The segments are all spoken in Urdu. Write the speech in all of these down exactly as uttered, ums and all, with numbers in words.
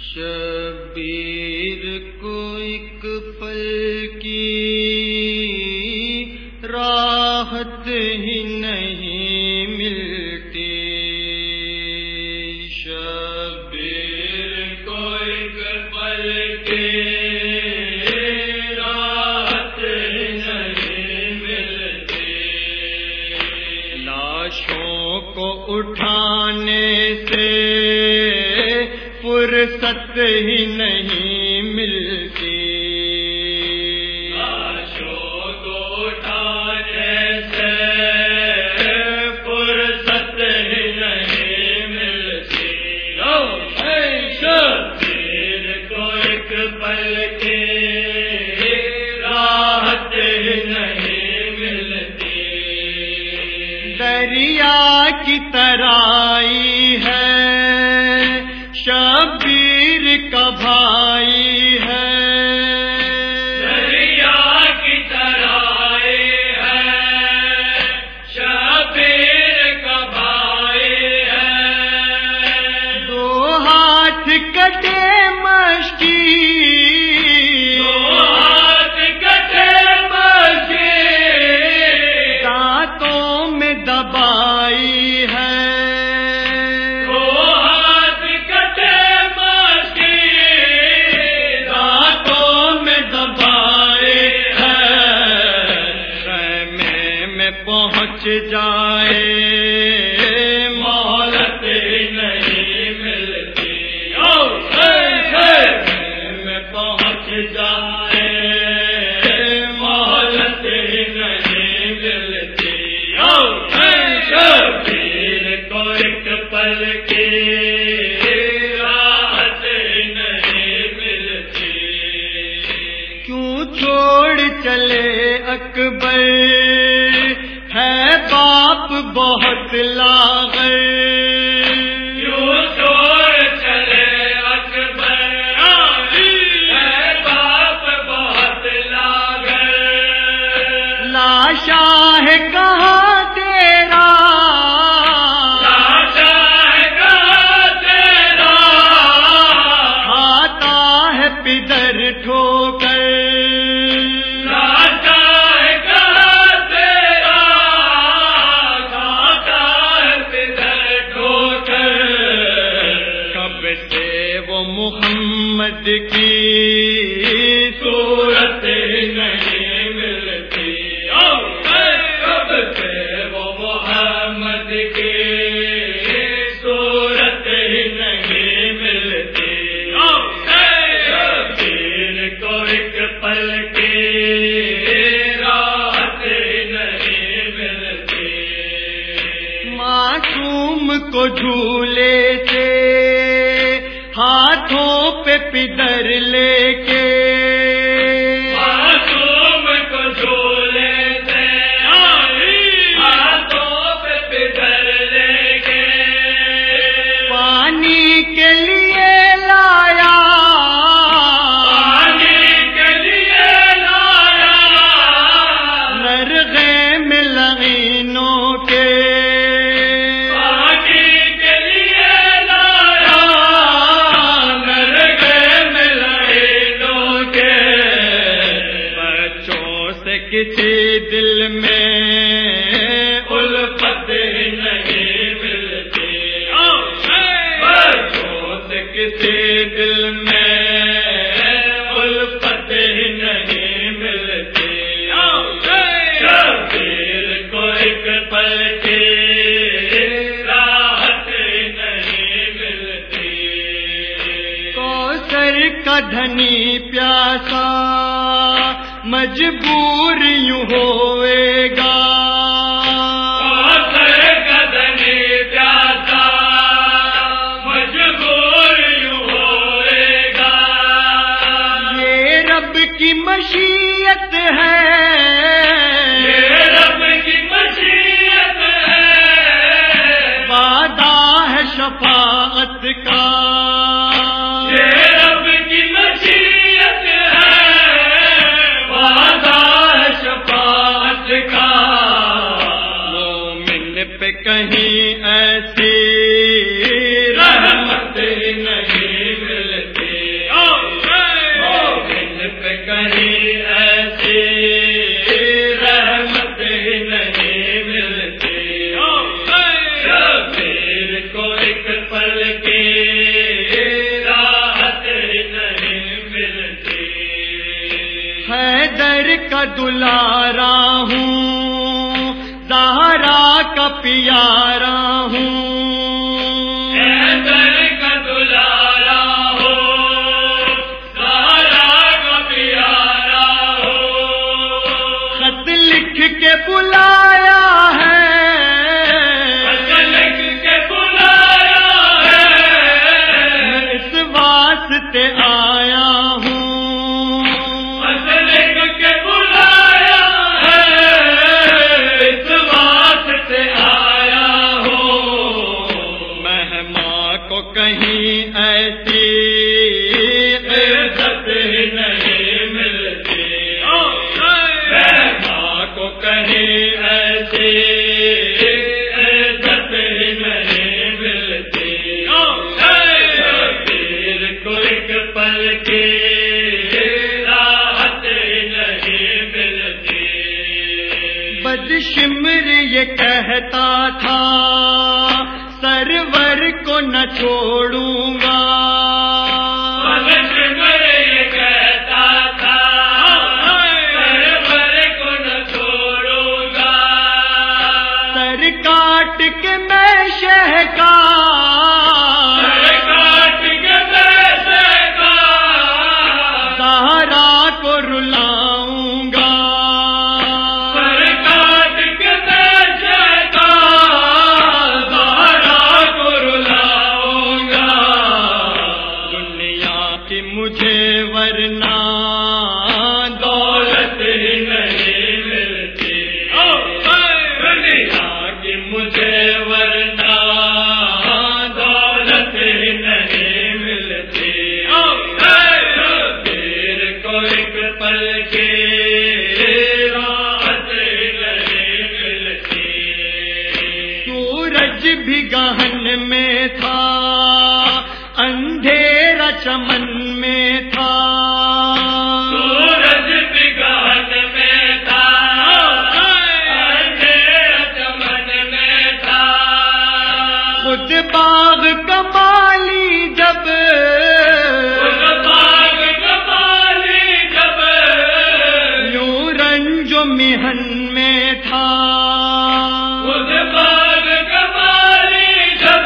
شبیر کو ایک پل کی راحت ہی نہیں ملتی، شبیر کو ایک پل کی راحت ہی نہیں ملتی، لاشوں کو اٹھانے سے فرصت ہی نہیں ملتی، لاشوں کو اٹھانے سے فرصت ہی نہیں ملتی، شبیر کو ایک پل کی راحت ہی نہیں ملتی، دریا کی ترائی ہے شبیر کا بھائی ہے، دریا کی ترائی ہے شبیر کا بھائی ہے، دو ہاتھ کٹے مشکی، دو ہاتھ کٹے مشکی، دانتوں میں دبائی ہے، پہنچ جائے مہلت نہیں ملتی، میں پہنچ جائے مہلت نہیں ملتی، شبیر کو ایک پل کی راحت نہیں ملتی، کیوں چھوڑ چلے اکبر ہے باپ بہت لاغر، کیوں چھوڑ چلے اکبر ہے باپ بہت لاغر، لاشا ہے کہاں تیرا، لاشا ہے کہاں تیرا، کھاتا ہے پدر ٹھوکر، محمد کی صورت نہیں ملتی، کب سے وہ محمد کی صورت نہیں ملتی، شبیر کو ایک پل کی راحت نہیں ملتی، معصوم کو جھولے سے ہاتھوں پہ پدر لے کے، معصوم کو جھولے سے ہاتھوں پہ پدر لے کے، پانی کے لیے لایا، پانی کے لیے لایا، نرغے میں لغینوں کے، کسی دل میں الفت نہیں ملتی، بچوں سے کسی دل میں الفت نہیں ملتی، شبیر کو ایک پل کی راحت نہیں ملتی، کوثر کا دھنی پیاسا مجبور یوں ہوئے گا، کوثر کا دھنی پیاسا مجبور یوں ہوئے گا، یہ رب کی مشیت ہے، یہ رب کی مشیت ہے، وعدہ ہے شفاعت کا، یہ رب کی مشیت ہے، وعدہ ہے شفاعت کا، کا دلارا ہوں، زہرا کا پیارا ہوں، حیدر کا دلارا ہوں، زہرا کا پیارا ہوں، خط لکھ کے بلایا ہے، خط لکھ کے بلایا ہے، میں اس واسطے آیا ہوں، کہیں ایسی عزت نہیں ملتی، ماں کو کہیں ایسی عزت نہیں ملتی، پیر کو ایک پل کی راحت نہیں ملتی۔ بدشمر یہ کہتا تھا سرور کو نہ چھوڑوں گا، بدشمر یہ کہتا تھا سرور کو نہ چھوڑوں گا، سر کاٹ کے میں شہ کا، سر کاٹ کے میں شہ کا، زہرا کو رلاؤں گا، سر کاٹ کے میں شہ کا، مجھے ورنہ دولت ہی نہیں ملتی، دنیا کی مجھے ورنہ دولت ہی نہیں ملتی، پیر کو ایک پل کی راحت ہی نہیں ملتی۔ سورج بھی گہن میں تھا، اندھیرا چمن میں تھا، سورج بھی گہن میں تھا، اندھیرا چمن میں تھا، خود باغ کمالی جب، خود باغ کمالی جب، یوں رنج و محن میں تھا، خود باغ کمالی جب،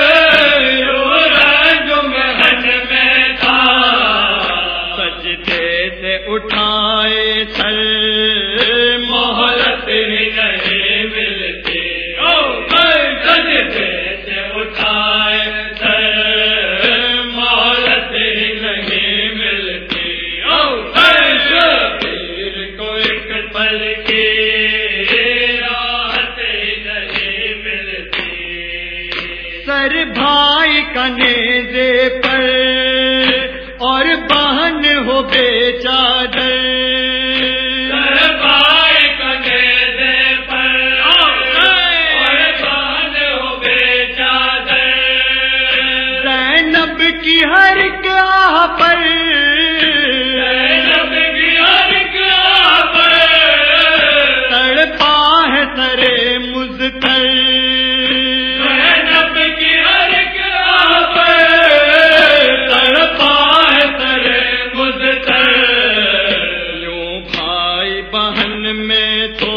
اٹھائے سر مہلت ہی نہیں ملتی، سجدے سے اٹھائے سر مہلت ہی نہیں ملتی، پیر کو ایک پل کی راحت ہی نہیں ملتی، سر بھائی کا نیزے پر اور بہن ہو بے چادر، سر بھائی کا نیزے پر اور بہن ہو بے چادر، زینب کی ہر گاہ پر، زینب کی ہر گاہ پر، تڑپا ہے سرے مزتر، زینب کی ہر گاہ پر تڑپا یوں بھائی بہن میں تو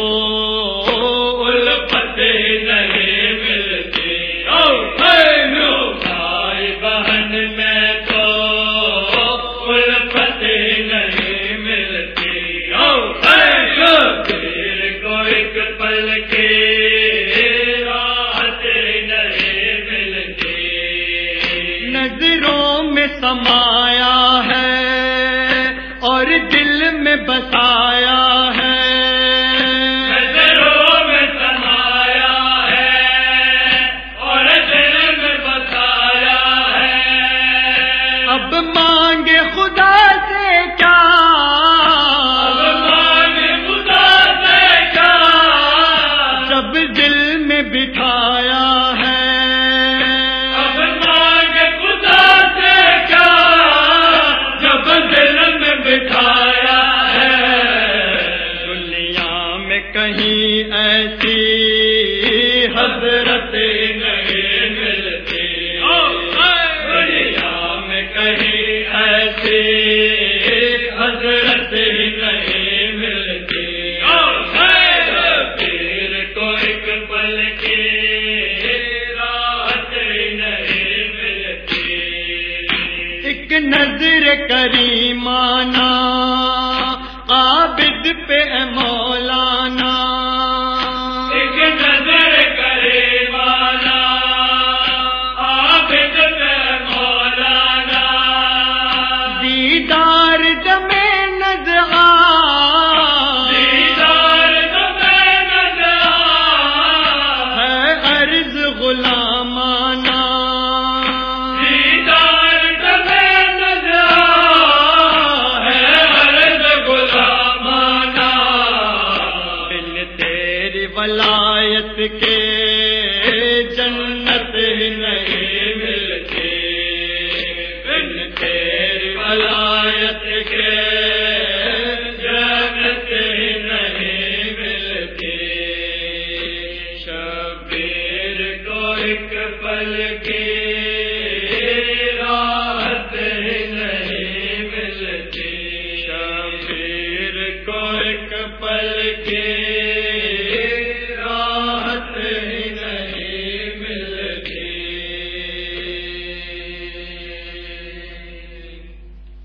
الفت نہیں ملتی، یوں بھائی بہن میں تو الفت نہیں ملتی، پیر کو ایک پل کی راحت نہیں ملتی، نظروں میں سمایا ہے اور دل میں بسایا ہے، نظروں میں سمایا ہے اور دل میں بسایا ہے، اب مانگے خدا سے کیا، اب مانگے خدا سے کیا، جب دل میں بٹھایا ہے، اب مانگے خدا سے کیا، جب دل میں بٹھایا ہے، دنیا میں کہیں ایسی حضرت نہیں ملتی، دنیا میں کہیں ایسی حضرت نہیں ملتی۔ نظر کریمانہ عابد پہ مولانا، ایک نظر کریمانہ عابد پہ مولانا، دیدار دمے نظر دیدار دمے نظر ہے عرض غلامانہ، ولایت کے جنت نہیں ملتی، بن تیری ولایت کے جنت نہیں ملتی، شبیر کو ایک پل کی راحت نہیں ملتی، شبیر کو ایک پل کی